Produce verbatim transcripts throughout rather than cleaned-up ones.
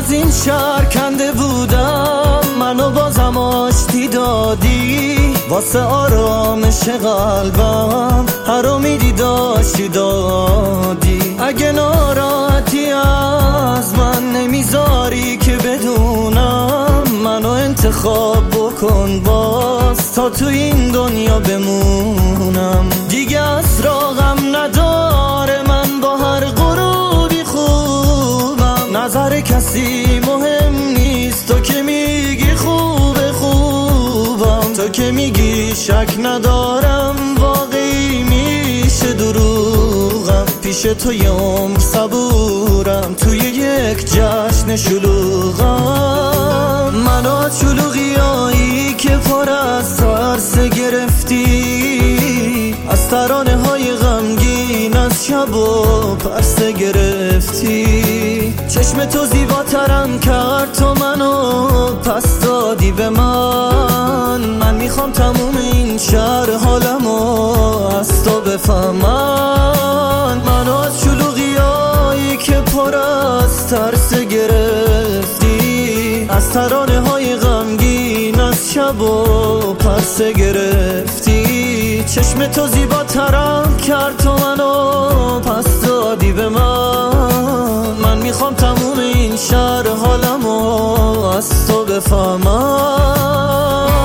از این شهر کنده بودم، منو بازم آشتی دادی. واسه آرامش قلبم هر امیدی داشتی دادی. اگه ناراحتی از من نمیذاری که بدونم، منو انتخاب بکن باز تا تو این دنیا بمونم. دیگه از راغم نداره من با هر غروبی خوبم. نظر کسی مهم نیست، تو که میگی خوبه خوبم. تو که میگی شک ندارم واقعی میشه دروغم. پیش تو یه عمر صبورم، توی یک جشن شلوغم. منو از شلوغیایی که پر از ترس گرفتی، از ترانه های غمگین از شب و پرس گرفتی. چشم تو زیباترم کرد، تو منو پس دادی به من. من میخوام تموم این شهر حالمو از تو بفهمن. منو از شلوغیایی که پر از ترس گرفتی، از ترانه های غمگین از شب و پرس گرفتی. چشم تو زیباترم کرد، تو منو پس دادی به من. من میخوام تموم این شهر حالمو از تو بفهمن.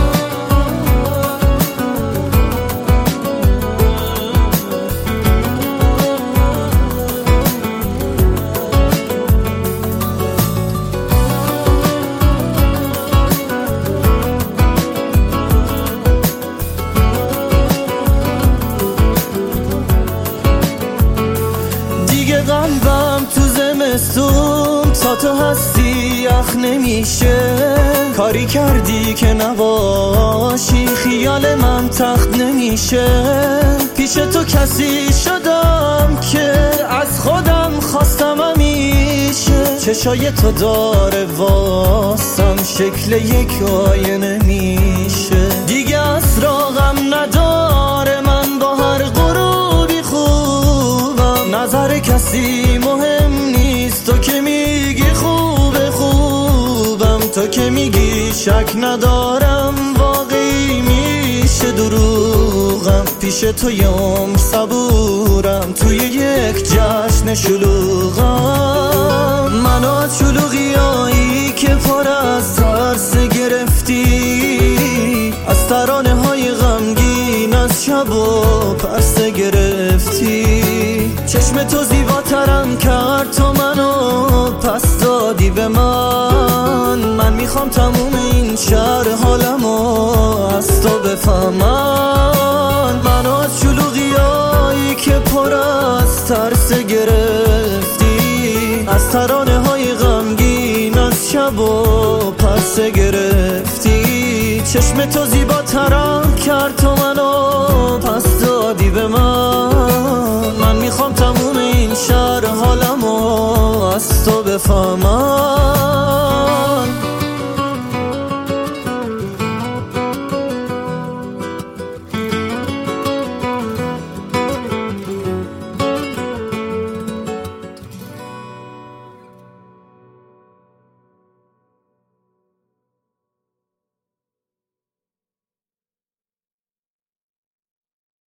قلبم تو زمستون تا تو هستی یخ نمیشه. کاری کردی که نباشی، خیال من تخت نمیشه. پیش تو کسی شدم که از خودم خواستم همیشه. چشای تو داره واسم شکل یک آینه میشه. دیگه از راغم نداره من با هر غروبی خوبم. نظر کسی مهم نیست، تو که میگی خوبه خوبم. تو که میگی شک ندارم واقعی میشه دروغم. پیش تو یه عمر صبورم، توی یک جشن شلوغم. منو از شلوغیایی که پر از ترس گرفتی، از ترانه های غمگین از شب و پرس گرفتی. چشم تو زیباترم کرد، تو منو پس دادی به من. من میخوام تموم این شهر حالمو از تو بفهمن. منو از شلوغیایی که پر از ترس گرفتی، از ترانه های غمگین از شب و پرس گرفتی. چشم تو زیباترم کرد، تو